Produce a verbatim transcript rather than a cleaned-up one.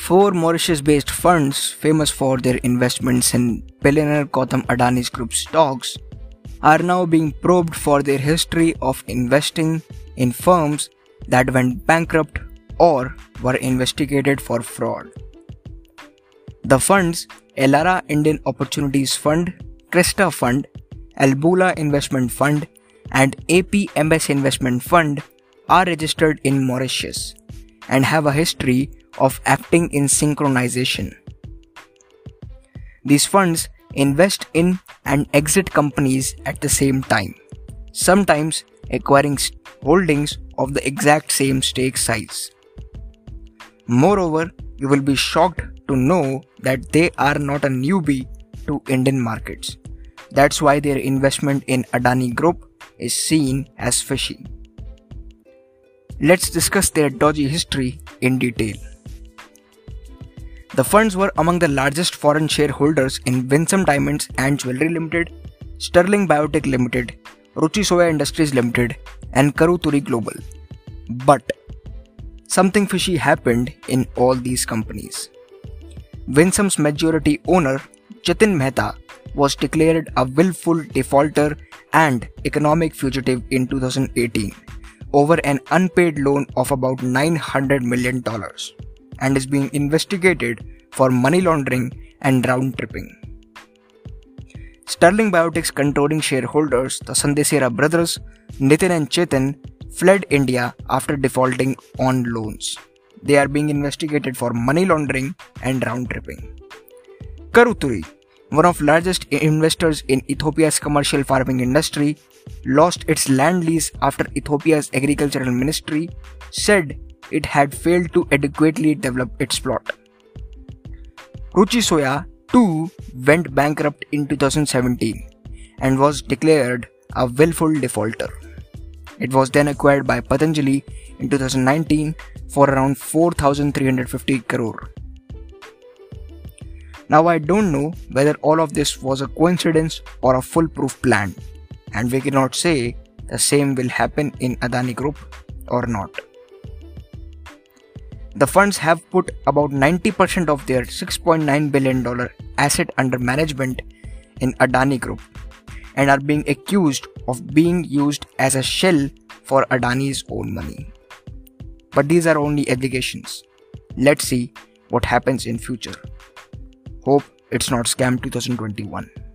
Four Mauritius-based funds famous for their investments in billionaire Gautam Adani's group stocks are now being probed for their history of investing in firms that went bankrupt or were investigated for fraud. The funds Elara Indian Opportunities Fund, Cresta Fund, Albula Investment Fund and A P M S Investment Fund are registered in Mauritius and have a history of acting in synchronization. These funds invest in and exit companies at the same time, sometimes acquiring holdings of the exact same stake size. Moreover, you will be shocked to know that they are not a newbie to Indian markets. That's why their investment in Adani Group is seen as fishy. Let's discuss their dodgy history in detail. The funds were among the largest foreign shareholders in Winsome Diamonds and Jewellery Limited, Sterling Biotech Limited, Ruchi Soya Industries Limited, and Karuturi Global. But something fishy happened in all these companies. Winsome's majority owner, Jatin Mehta, was declared a willful defaulter and economic fugitive in two thousand eighteen over an unpaid loan of about nine hundred million dollars and is being investigated for money laundering and round tripping. Sterling Biotech's controlling shareholders, the Sandesera brothers, Nitin and Chetan, fled India after defaulting on loans. They are being investigated for money laundering and round tripping. Karuturi, one of the largest investors in Ethiopia's commercial farming industry, lost its land lease after Ethiopia's agricultural ministry said it had failed to adequately develop its plot. Ruchi Soya too went bankrupt in two thousand seventeen and was declared a willful defaulter. It was then acquired by Patanjali in two thousand nineteen for around four thousand three hundred fifty crore. Now I don't know whether all of this was a coincidence or a foolproof plan, and we cannot say the same will happen in Adani Group or not. The funds have put about ninety percent of their six point nine billion dollars asset under management in Adani Group and are being accused of being used as a shell for Adani's own money. But these are only allegations. Let's see what happens in future. Hope it's not Scam twenty twenty-one.